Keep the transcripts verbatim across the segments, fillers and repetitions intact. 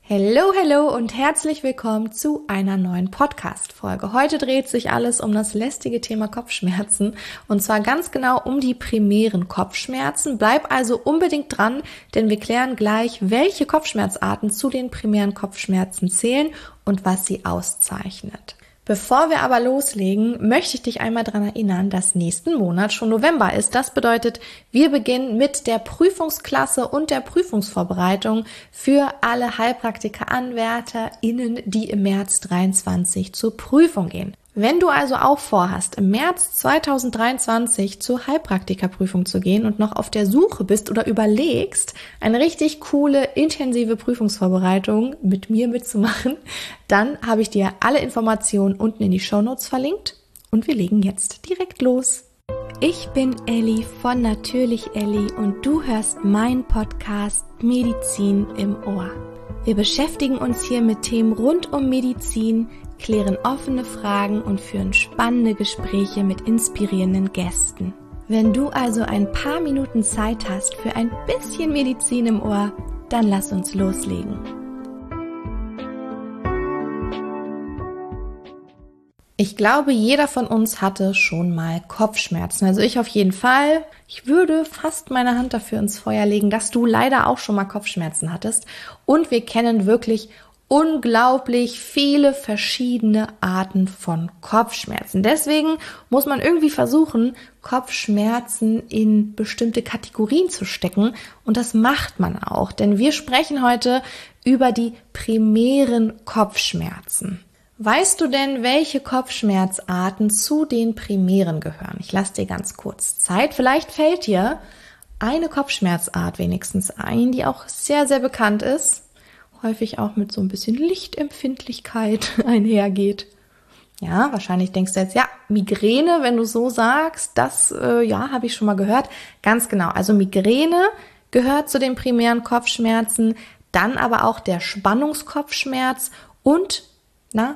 Hello, hello und herzlich willkommen zu einer neuen Podcast-Folge. Heute dreht sich alles um das lästige Thema Kopfschmerzen und zwar ganz genau um die primären Kopfschmerzen. Bleib also unbedingt dran, denn wir klären gleich, welche Kopfschmerzarten zu den primären Kopfschmerzen zählen und was sie auszeichnet. Bevor wir aber loslegen, möchte ich dich einmal daran erinnern, dass nächsten Monat schon November ist. Das bedeutet, wir beginnen mit der Prüfungsklasse und der Prüfungsvorbereitung für alle HeilpraktikerAnwärterInnen, die im März dreiundzwanzig zur Prüfung gehen. Wenn du also auch vorhast, im März zweitausenddreiundzwanzig zur Heilpraktikerprüfung zu gehen und noch auf der Suche bist oder überlegst, eine richtig coole, intensive Prüfungsvorbereitung mit mir mitzumachen, dann habe ich dir alle Informationen unten in die Shownotes verlinkt und wir legen jetzt direkt los. Ich bin Elli von Natürlich Elli und du hörst meinen Podcast Medizin im Ohr. Wir beschäftigen uns hier mit Themen rund um Medizin, klären offene Fragen und führen spannende Gespräche mit inspirierenden Gästen. Wenn du also ein paar Minuten Zeit hast für ein bisschen Medizin im Ohr, dann lass uns loslegen. Ich glaube, jeder von uns hatte schon mal Kopfschmerzen. Also ich auf jeden Fall. Ich würde fast meine Hand dafür ins Feuer legen, dass du leider auch schon mal Kopfschmerzen hattest. Und wir kennen wirklich unglaublich viele verschiedene Arten von Kopfschmerzen. Deswegen muss man irgendwie versuchen, Kopfschmerzen in bestimmte Kategorien zu stecken. Und das macht man auch, denn wir sprechen heute über die primären Kopfschmerzen. Weißt du denn, welche Kopfschmerzarten zu den primären gehören? Ich lasse dir ganz kurz Zeit. Vielleicht fällt dir eine Kopfschmerzart wenigstens ein, die auch sehr, sehr bekannt ist. Häufig auch mit so ein bisschen Lichtempfindlichkeit einhergeht. Ja, wahrscheinlich denkst du jetzt, ja, Migräne, wenn du so sagst, das, äh, ja, habe ich schon mal gehört. Ganz genau, also Migräne gehört zu den primären Kopfschmerzen, dann aber auch der Spannungskopfschmerz und, na,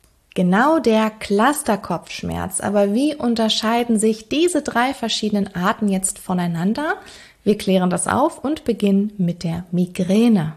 genau der Clusterkopfschmerz. Aber wie unterscheiden sich diese drei verschiedenen Arten jetzt voneinander? Wir klären das auf und beginnen mit der Migräne.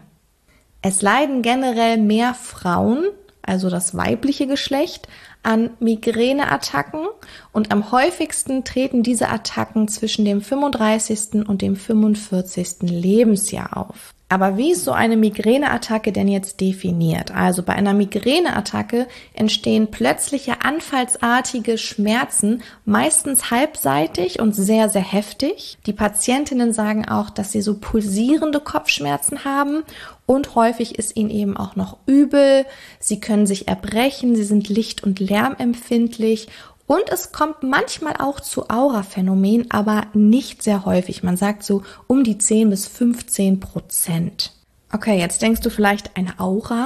Es leiden generell mehr Frauen, also das weibliche Geschlecht, an Migräneattacken und am häufigsten treten diese Attacken zwischen dem fünfunddreißigsten und dem fünfundvierzigsten Lebensjahr auf. Aber wie ist so eine Migräneattacke denn jetzt definiert? Also bei einer Migräneattacke entstehen plötzliche anfallsartige Schmerzen, meistens halbseitig und sehr, sehr heftig. Die Patientinnen sagen auch, dass sie so pulsierende Kopfschmerzen haben und häufig ist ihnen eben auch noch übel. Sie können sich erbrechen, sie sind licht- und lärmempfindlich. Und es kommt manchmal auch zu Auraphänomenen, aber nicht sehr häufig. Man sagt so um die zehn bis fünfzehn Prozent. Okay, jetzt denkst du vielleicht eine Aura?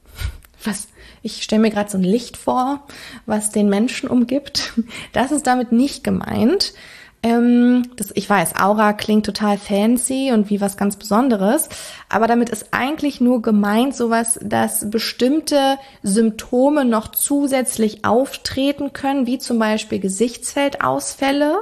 Was? Ich stelle mir gerade so ein Licht vor, was den Menschen umgibt. Das ist damit nicht gemeint. Ähm, das, ich weiß, Aura klingt total fancy und wie was ganz Besonderes, aber damit ist eigentlich nur gemeint sowas, dass bestimmte Symptome noch zusätzlich auftreten können, wie zum Beispiel Gesichtsfeldausfälle,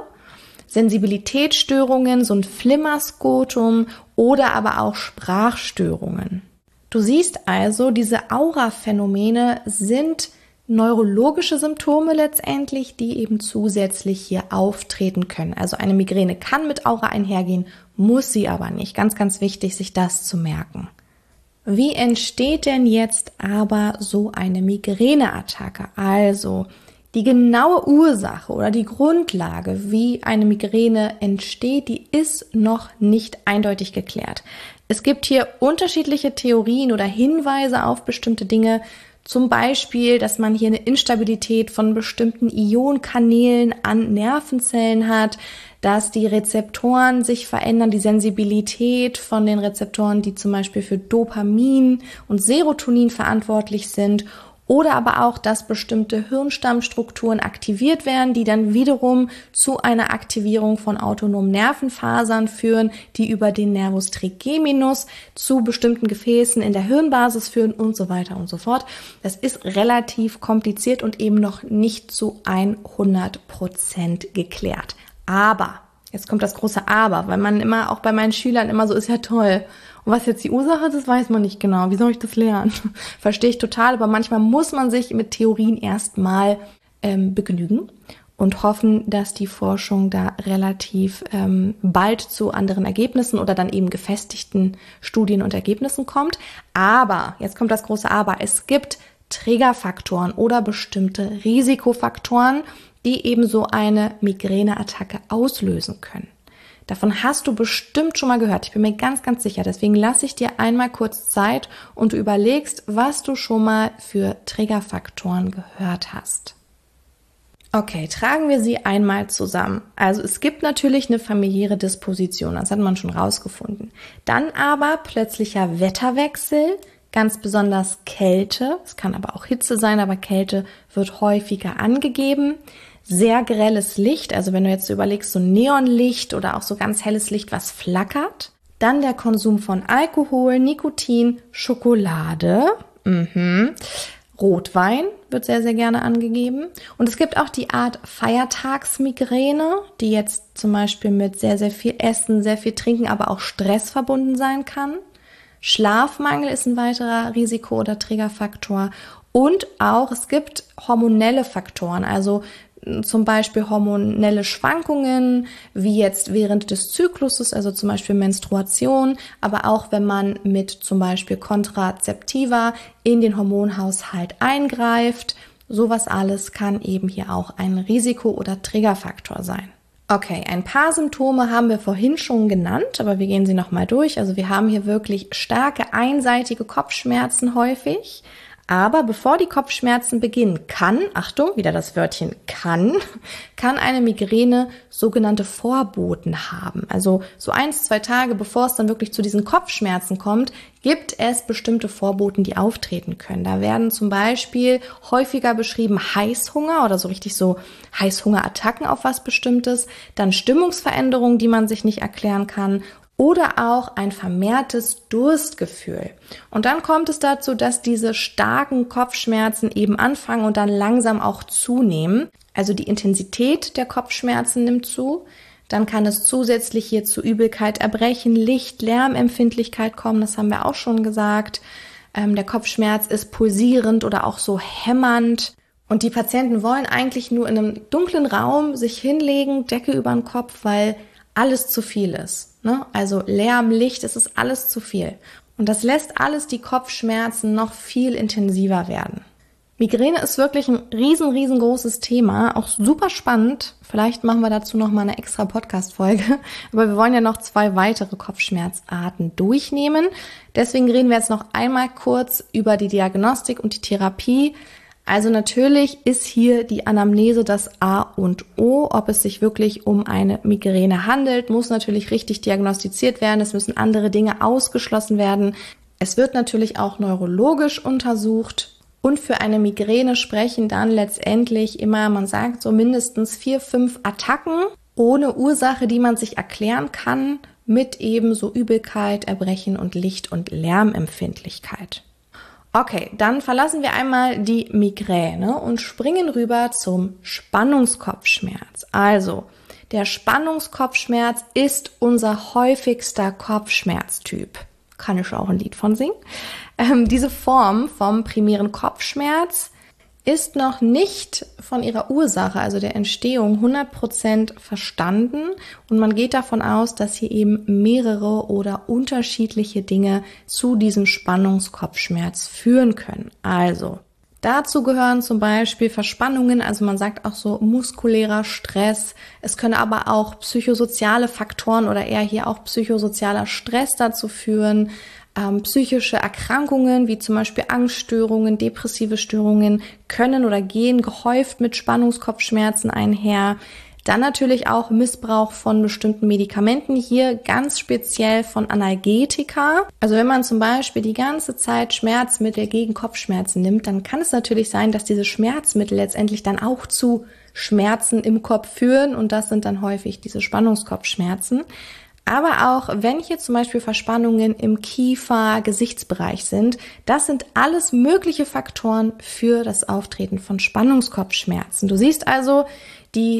Sensibilitätsstörungen, so ein Flimmerskotum oder aber auch Sprachstörungen. Du siehst also, diese Auraphänomene sind neurologische Symptome letztendlich, die eben zusätzlich hier auftreten können. Also eine Migräne kann mit Aura einhergehen, muss sie aber nicht. Ganz, ganz wichtig, sich das zu merken. Wie entsteht denn jetzt aber so eine Migräneattacke? Also die genaue Ursache oder die Grundlage, wie eine Migräne entsteht, die ist noch nicht eindeutig geklärt. Es gibt hier unterschiedliche Theorien oder Hinweise auf bestimmte Dinge. Zum Beispiel, dass man hier eine Instabilität von bestimmten Ionkanälen an Nervenzellen hat, dass die Rezeptoren sich verändern, die Sensibilität von den Rezeptoren, die zum Beispiel für Dopamin und Serotonin verantwortlich sind, oder aber auch, dass bestimmte Hirnstammstrukturen aktiviert werden, die dann wiederum zu einer Aktivierung von autonomen Nervenfasern führen, die über den Nervus trigeminus zu bestimmten Gefäßen in der Hirnbasis führen und so weiter und so fort. Das ist relativ kompliziert und eben noch nicht zu hundert Prozent geklärt. Aber Jetzt kommt das große Aber, weil man immer, auch bei meinen Schülern immer so ist, ja toll. Und was jetzt die Ursache ist, das weiß man nicht genau. Wie soll ich das lernen? Verstehe ich total, aber manchmal muss man sich mit Theorien erstmal ähm, begnügen und hoffen, dass die Forschung da relativ ähm, bald zu anderen Ergebnissen oder dann eben gefestigten Studien und Ergebnissen kommt. Aber, jetzt kommt das große Aber, es gibt Triggerfaktoren oder bestimmte Risikofaktoren, die eben so eine Migräneattacke auslösen können. Davon hast du bestimmt schon mal gehört. Ich bin mir ganz, ganz sicher. Deswegen lasse ich dir einmal kurz Zeit und du überlegst, was du schon mal für Triggerfaktoren gehört hast. Okay, tragen wir sie einmal zusammen. Also es gibt natürlich eine familiäre Disposition, das hat man schon rausgefunden. Dann aber plötzlicher Wetterwechsel, ganz besonders Kälte. Es kann aber auch Hitze sein, aber Kälte wird häufiger angegeben. Sehr grelles Licht, also wenn du jetzt überlegst, so Neonlicht oder auch so ganz helles Licht, was flackert. Dann der Konsum von Alkohol, Nikotin, Schokolade, mhm. Rotwein wird sehr, sehr gerne angegeben. Und es gibt auch die Art Feiertagsmigräne, die jetzt zum Beispiel mit sehr, sehr viel Essen, sehr viel Trinken, aber auch Stress verbunden sein kann. Schlafmangel ist ein weiterer Risiko- oder Triggerfaktor. Und auch, es gibt hormonelle Faktoren, also zum Beispiel hormonelle Schwankungen, wie jetzt während des Zykluses, also zum Beispiel Menstruation, aber auch wenn man mit zum Beispiel Kontrazeptiva in den Hormonhaushalt eingreift. Sowas alles kann eben hier auch ein Risiko- oder Triggerfaktor sein. Okay, ein paar Symptome haben wir vorhin schon genannt, aber wir gehen sie nochmal durch. Also wir haben hier wirklich starke einseitige Kopfschmerzen häufig. Aber bevor die Kopfschmerzen beginnen, kann, Achtung, wieder das Wörtchen kann, kann eine Migräne sogenannte Vorboten haben. Also so eins, zwei Tage bevor es dann wirklich zu diesen Kopfschmerzen kommt, gibt es bestimmte Vorboten, die auftreten können. Da werden zum Beispiel häufiger beschrieben Heißhunger oder so richtig so Heißhungerattacken auf was Bestimmtes, dann Stimmungsveränderungen, die man sich nicht erklären kann, oder auch ein vermehrtes Durstgefühl. Und dann kommt es dazu, dass diese starken Kopfschmerzen eben anfangen und dann langsam auch zunehmen. Also die Intensität der Kopfschmerzen nimmt zu. Dann kann es zusätzlich hier zu Übelkeit, Erbrechen, Licht, Lärmempfindlichkeit kommen. Das haben wir auch schon gesagt. Ähm, der Kopfschmerz ist pulsierend oder auch so hämmernd. Und die Patienten wollen eigentlich nur in einem dunklen Raum sich hinlegen, Decke über den Kopf, weil alles zu viel ist, ne? Also Lärm, Licht, es ist alles zu viel. Und das lässt alles die Kopfschmerzen noch viel intensiver werden. Migräne ist wirklich ein riesen, riesengroßes Thema, auch super spannend. Vielleicht machen wir dazu noch mal eine extra Podcast-Folge. Aber wir wollen ja noch zwei weitere Kopfschmerzarten durchnehmen. Deswegen reden wir jetzt noch einmal kurz über die Diagnostik und die Therapie. Also natürlich ist hier die Anamnese das A und O. Ob es sich wirklich um eine Migräne handelt, muss natürlich richtig diagnostiziert werden. Es müssen andere Dinge ausgeschlossen werden. Es wird natürlich auch neurologisch untersucht. Und für eine Migräne sprechen dann letztendlich immer, man sagt so mindestens vier, fünf Attacken ohne Ursache, die man sich erklären kann, mit eben so Übelkeit, Erbrechen und Licht- und Lärmempfindlichkeit. Okay, dann verlassen wir einmal die Migräne und springen rüber zum Spannungskopfschmerz. Also, der Spannungskopfschmerz ist unser häufigster Kopfschmerztyp. Kann ich auch ein Lied von singen. Ähm, diese Form vom primären Kopfschmerz ist noch nicht von ihrer Ursache, also der Entstehung, hundert Prozent verstanden. Und man geht davon aus, dass hier eben mehrere oder unterschiedliche Dinge zu diesem Spannungskopfschmerz führen können. Also, dazu gehören zum Beispiel Verspannungen, also man sagt auch so muskulärer Stress. Es können aber auch psychosoziale Faktoren oder eher hier auch psychosozialer Stress dazu führen. Ähm, psychische Erkrankungen wie zum Beispiel Angststörungen, depressive Störungen können oder gehen gehäuft mit Spannungskopfschmerzen einher. Dann natürlich auch Missbrauch von bestimmten Medikamenten, hier ganz speziell von Analgetika. Also wenn man zum Beispiel die ganze Zeit Schmerzmittel gegen Kopfschmerzen nimmt, dann kann es natürlich sein, dass diese Schmerzmittel letztendlich dann auch zu Schmerzen im Kopf führen und das sind dann häufig diese Spannungskopfschmerzen. Aber auch wenn hier zum Beispiel Verspannungen im Kiefer, Gesichtsbereich sind, das sind alles mögliche Faktoren für das Auftreten von Spannungskopfschmerzen. Du siehst also, die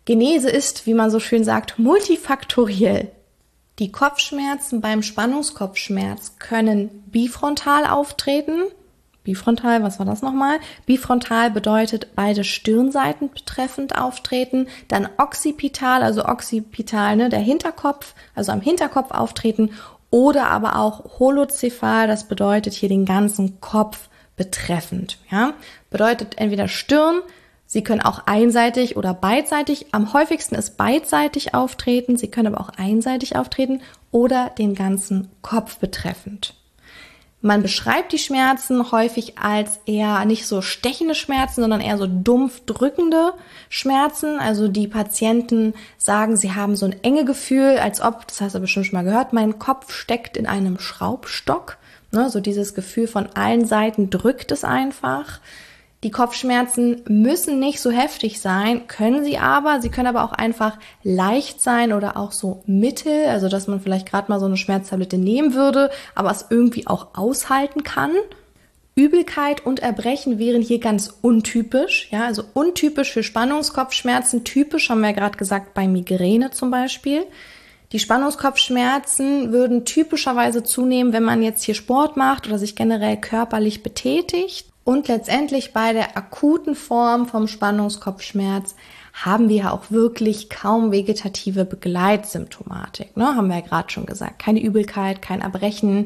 Genese ist, wie man so schön sagt, multifaktoriell. Die Kopfschmerzen beim Spannungskopfschmerz können bifrontal auftreten. Bifrontal, was war das nochmal? Bifrontal bedeutet beide Stirnseiten betreffend auftreten. Dann occipital, also occipital, ne, der Hinterkopf, also am Hinterkopf auftreten. Oder aber auch holocephal, das bedeutet hier den ganzen Kopf betreffend. Ja? Bedeutet entweder Stirn, sie können auch einseitig oder beidseitig, am häufigsten ist beidseitig auftreten, sie können aber auch einseitig auftreten oder den ganzen Kopf betreffend. Man beschreibt die Schmerzen häufig als eher nicht so stechende Schmerzen, sondern eher so dumpf drückende Schmerzen. Also die Patienten sagen, sie haben so ein enge Gefühl, als ob, das hast du bestimmt schon mal gehört, mein Kopf steckt in einem Schraubstock. Ne, so dieses Gefühl von allen Seiten drückt es einfach. Die Kopfschmerzen müssen nicht so heftig sein, können sie aber. Sie können aber auch einfach leicht sein oder auch so mittel, also dass man vielleicht gerade mal so eine Schmerztablette nehmen würde, aber es irgendwie auch aushalten kann. Übelkeit und Erbrechen wären hier ganz untypisch, ja, also untypisch für Spannungskopfschmerzen, typisch haben wir ja gerade gesagt bei Migräne zum Beispiel. Die Spannungskopfschmerzen würden typischerweise zunehmen, wenn man jetzt hier Sport macht oder sich generell körperlich betätigt. Und letztendlich bei der akuten Form vom Spannungskopfschmerz haben wir auch wirklich kaum vegetative Begleitsymptomatik. Ne? Haben wir ja gerade schon gesagt. Keine Übelkeit, kein Erbrechen,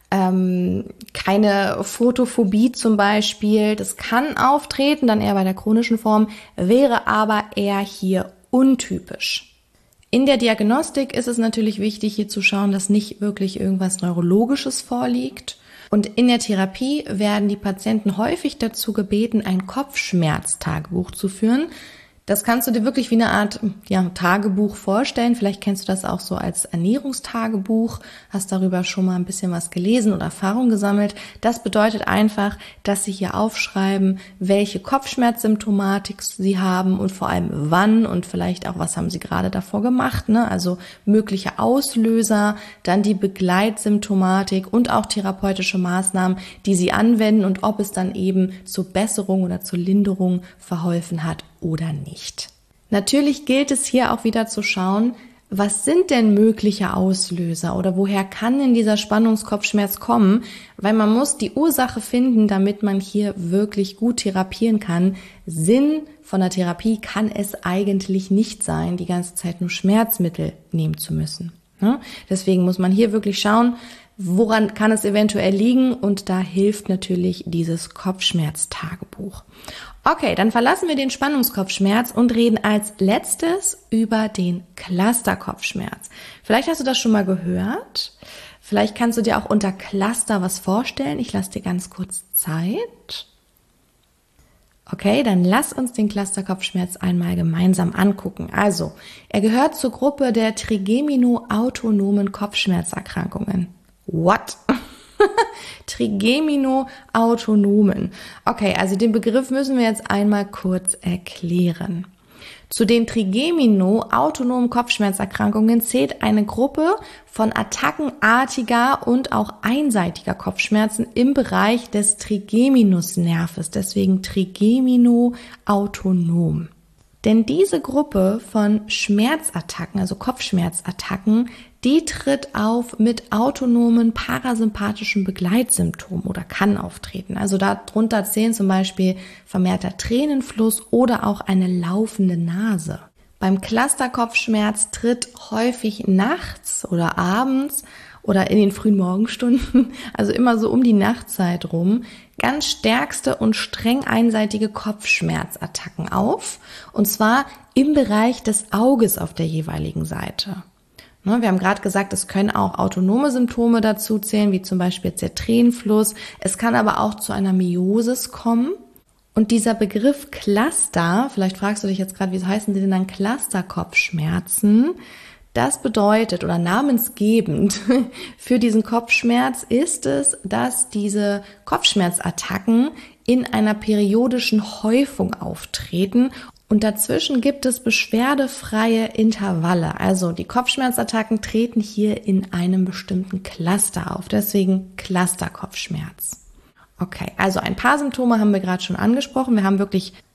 ähm, keine Photophobie zum Beispiel. Das kann auftreten, dann eher bei der chronischen Form, wäre aber eher hier untypisch. In der Diagnostik ist es natürlich wichtig, hier zu schauen, dass nicht wirklich irgendwas Neurologisches vorliegt. Und in der Therapie werden die Patienten häufig dazu gebeten, ein Kopfschmerztagebuch zu führen. Das kannst du dir wirklich wie eine Art ja, Tagebuch vorstellen. Vielleicht kennst du das auch so als Ernährungstagebuch, hast darüber schon mal ein bisschen was gelesen oder Erfahrung gesammelt. Das bedeutet einfach, dass sie hier aufschreiben, welche Kopfschmerzsymptomatik sie haben und vor allem wann und vielleicht auch, was haben sie gerade davor gemacht. Ne? Also mögliche Auslöser, dann die Begleitsymptomatik und auch therapeutische Maßnahmen, die sie anwenden und ob es dann eben zur Besserung oder zur Linderung verholfen hat oder nicht. Natürlich gilt es hier auch wieder zu schauen, was sind denn mögliche Auslöser oder woher kann denn dieser Spannungskopfschmerz kommen? Weil man muss die Ursache finden, damit man hier wirklich gut therapieren kann. Sinn von der Therapie kann es eigentlich nicht sein, die ganze Zeit nur Schmerzmittel nehmen zu müssen. Deswegen muss man hier wirklich schauen, woran kann es eventuell liegen, und da hilft natürlich dieses Kopfschmerztagebuch. Okay, dann verlassen wir den Spannungskopfschmerz und reden als letztes über den Clusterkopfschmerz. Vielleicht hast du das schon mal gehört. Vielleicht kannst du dir auch unter Cluster was vorstellen. Ich lasse dir ganz kurz Zeit. Okay, dann lass uns den Clusterkopfschmerz einmal gemeinsam angucken. Also, er gehört zur Gruppe der Trigemino-autonomen Kopfschmerzerkrankungen. What? Trigemino-autonomen. Okay, also den Begriff müssen wir jetzt einmal kurz erklären. Zu den Trigemino-autonomen Kopfschmerzerkrankungen zählt eine Gruppe von attackenartiger und auch einseitiger Kopfschmerzen im Bereich des Trigeminusnerves, deswegen Trigemino-autonom. Denn diese Gruppe von Schmerzattacken, also Kopfschmerzattacken, die tritt auf mit autonomen parasympathischen Begleitsymptomen oder kann auftreten. Also darunter zählen zum Beispiel vermehrter Tränenfluss oder auch eine laufende Nase. Beim Clusterkopfschmerz tritt häufig nachts oder abends oder in den frühen Morgenstunden, also immer so um die Nachtzeit rum, ganz stärkste und streng einseitige Kopfschmerzattacken auf, und zwar im Bereich des Auges auf der jeweiligen Seite. Wir haben gerade gesagt, es können auch autonome Symptome dazu zählen, wie zum Beispiel jetzt der Tränenfluss. Es kann aber auch zu einer Meiosis kommen. Und dieser Begriff Cluster, vielleicht fragst du dich jetzt gerade, wie heißen sie denn dann Clusterkopfschmerzen? Das bedeutet oder namensgebend für diesen Kopfschmerz ist es, dass diese Kopfschmerzattacken in einer periodischen Häufung auftreten. Und dazwischen gibt es beschwerdefreie Intervalle. Also die Kopfschmerzattacken treten hier in einem bestimmten Cluster auf. Deswegen Clusterkopfschmerz. Okay, also ein paar Symptome haben wir gerade schon angesprochen. Wir haben wirklich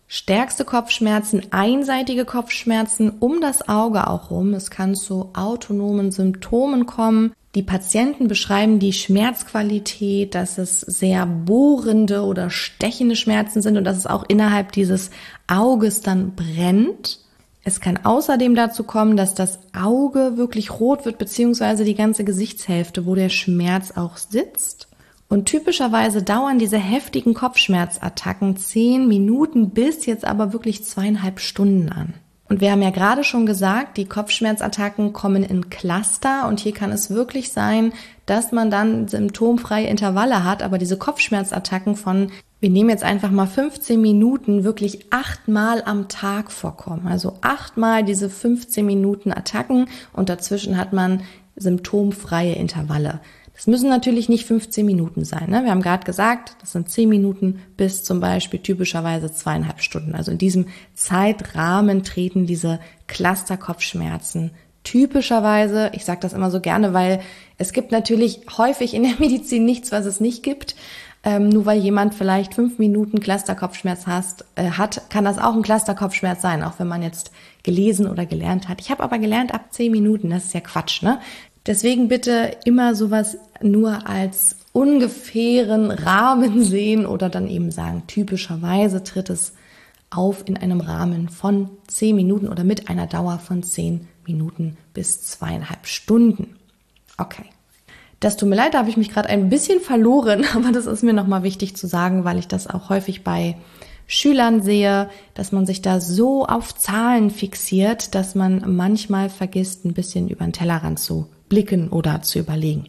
Stärkste Kopfschmerzen, einseitige Kopfschmerzen um das Auge auch rum. Es kann zu autonomen Symptomen kommen. Die Patienten beschreiben die Schmerzqualität, dass es sehr bohrende oder stechende Schmerzen sind und dass es auch innerhalb dieses Auges dann brennt. Es kann außerdem dazu kommen, dass das Auge wirklich rot wird, beziehungsweise die ganze Gesichtshälfte, wo der Schmerz auch sitzt. Und typischerweise dauern diese heftigen Kopfschmerzattacken zehn Minuten bis jetzt aber wirklich zweieinhalb Stunden an. Und wir haben ja gerade schon gesagt, die Kopfschmerzattacken kommen in Cluster und hier kann es wirklich sein, dass man dann symptomfreie Intervalle hat, aber diese Kopfschmerzattacken von, wir nehmen jetzt einfach mal fünfzehn Minuten, wirklich achtmal am Tag vorkommen. Also achtmal diese fünfzehn Minuten Attacken und dazwischen hat man symptomfreie Intervalle. Das müssen natürlich nicht fünfzehn Minuten sein. Ne? Wir haben gerade gesagt, das sind zehn Minuten bis zum Beispiel typischerweise zweieinhalb Stunden. Also in diesem Zeitrahmen treten diese Cluster-Kopfschmerzen typischerweise, ich sage das immer so gerne, weil es gibt natürlich häufig in der Medizin nichts, was es nicht gibt. Ähm, nur weil jemand vielleicht fünf Minuten Cluster-Kopfschmerz hast, äh, hat, kann das auch ein Cluster-Kopfschmerz sein, auch wenn man jetzt gelesen oder gelernt hat. Ich habe aber gelernt ab zehn Minuten, das ist ja Quatsch, ne? Deswegen bitte immer sowas nur als ungefähren Rahmen sehen oder dann eben sagen, typischerweise tritt es auf in einem Rahmen von zehn Minuten oder mit einer Dauer von zehn Minuten bis zweieinhalb Stunden. Okay. Das tut mir leid, da habe ich mich gerade ein bisschen verloren, aber das ist mir nochmal wichtig zu sagen, weil ich das auch häufig bei Schülern sehe, dass man sich da so auf Zahlen fixiert, dass man manchmal vergisst, ein bisschen über den Tellerrand zu blicken oder zu überlegen.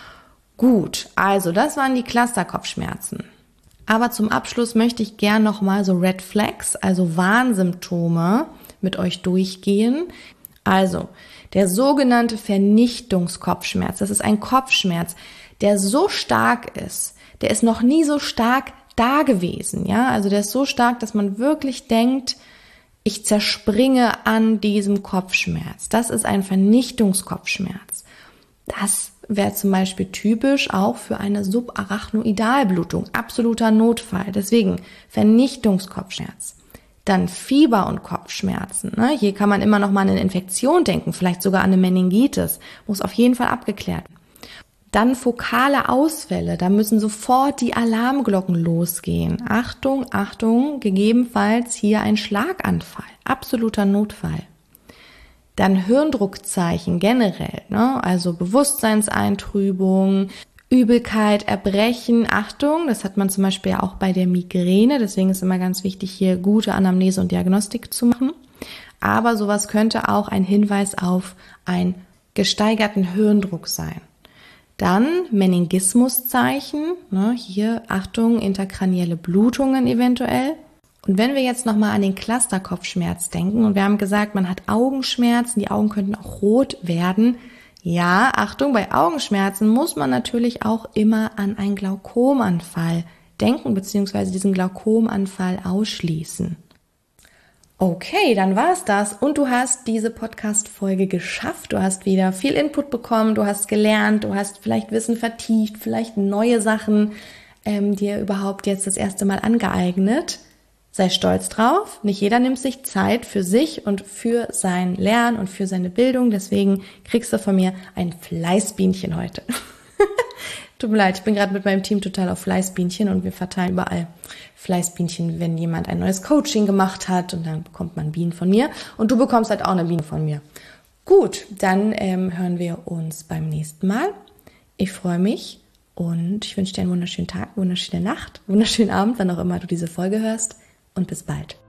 Gut, also das waren die Cluster-Kopfschmerzen. Aber zum Abschluss möchte ich gern nochmal so Red Flags, also Warnsymptome mit euch durchgehen. Also der sogenannte Vernichtungskopfschmerz, das ist ein Kopfschmerz, der so stark ist, der ist noch nie so stark da gewesen, ja, also der ist so stark, dass man wirklich denkt, ich zerspringe an diesem Kopfschmerz. Das ist ein Vernichtungskopfschmerz. Das wäre zum Beispiel typisch auch für eine Subarachnoidalblutung, absoluter Notfall. Deswegen Vernichtungskopfschmerz. Dann Fieber und Kopfschmerzen. Ne? Hier kann man immer noch mal an eine Infektion denken, vielleicht sogar an eine Meningitis. Muss auf jeden Fall abgeklärt werden. Dann fokale Ausfälle, da müssen sofort die Alarmglocken losgehen. Achtung, Achtung, gegebenenfalls hier ein Schlaganfall, absoluter Notfall. Dann Hirndruckzeichen generell, ne? Also Bewusstseinseintrübung, Übelkeit, Erbrechen, Achtung, das hat man zum Beispiel auch bei der Migräne, deswegen ist immer ganz wichtig, hier gute Anamnese und Diagnostik zu machen. Aber sowas könnte auch ein Hinweis auf einen gesteigerten Hirndruck sein. Dann Meningismuszeichen, ne, hier Achtung, interkranielle Blutungen eventuell. Und wenn wir jetzt nochmal an den Cluster-Kopfschmerz denken und wir haben gesagt, man hat Augenschmerzen, die Augen könnten auch rot werden. Ja, Achtung, bei Augenschmerzen muss man natürlich auch immer an einen Glaukomanfall denken bzw. diesen Glaukomanfall ausschließen. Okay, dann war's das und du hast diese Podcast-Folge geschafft. Du hast wieder viel Input bekommen, du hast gelernt, du hast vielleicht Wissen vertieft, vielleicht neue Sachen ähm, dir überhaupt jetzt das erste Mal angeeignet. Sei stolz drauf. Nicht jeder nimmt sich Zeit für sich und für sein Lernen und für seine Bildung. Deswegen kriegst du von mir ein Fleißbienchen heute. Tut mir leid, ich bin gerade mit meinem Team total auf Fleißbienchen und wir verteilen überall Fleißbienchen, wenn jemand ein neues Coaching gemacht hat und dann bekommt man Bienen von mir und du bekommst halt auch eine Biene von mir. Gut, dann ähm, hören wir uns beim nächsten Mal. Ich freue mich und ich wünsche dir einen wunderschönen Tag, wunderschöne Nacht, wunderschönen Abend, wann auch immer du diese Folge hörst und bis bald.